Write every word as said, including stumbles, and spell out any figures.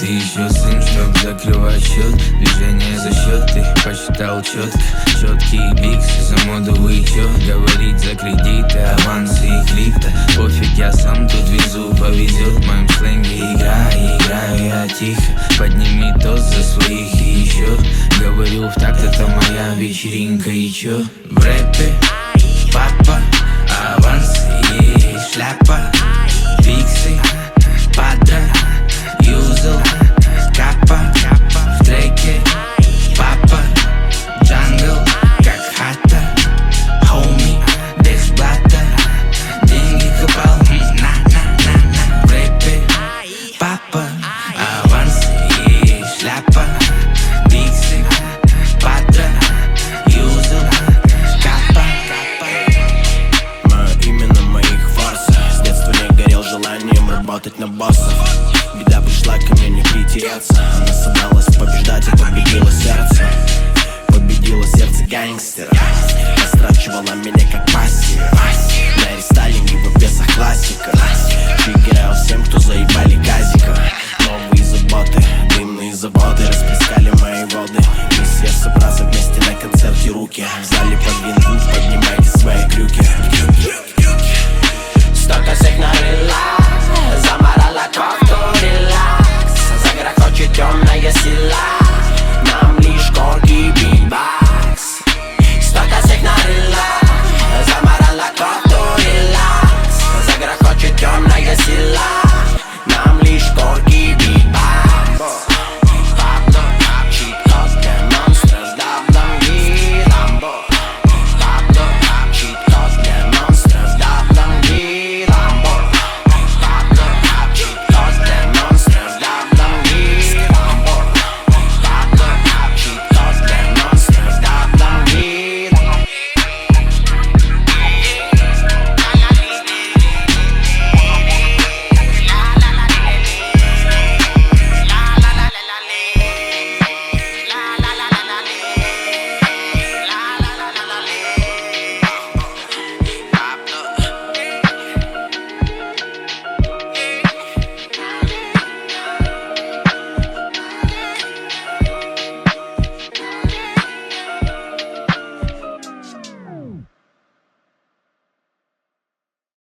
Ты еще сын, чтоб закрывать счет. Движение за счет, ты посчитал четко. Четкие биксы за моду вычет. Говорить за кредиты, авансы и крипто. Пофиг, я сам тут везу, повезет. В моем сленге играю, играю я тихо. Подними тост за своих и еще. Говорю в такт, это моя вечеринка и чё? В рэпе папа, авансы и шляпа. Фиксы, патра, юзал, капа. В треке папа, джангл, как хата. Хоуми, без блата. Деньги копал, на-на-на-на. В рэпе папа, авансы и шляпа. Фиксы, патра, юзал, капа. Мое имя на моих фарсах. С детства не горел желанием работать на босса.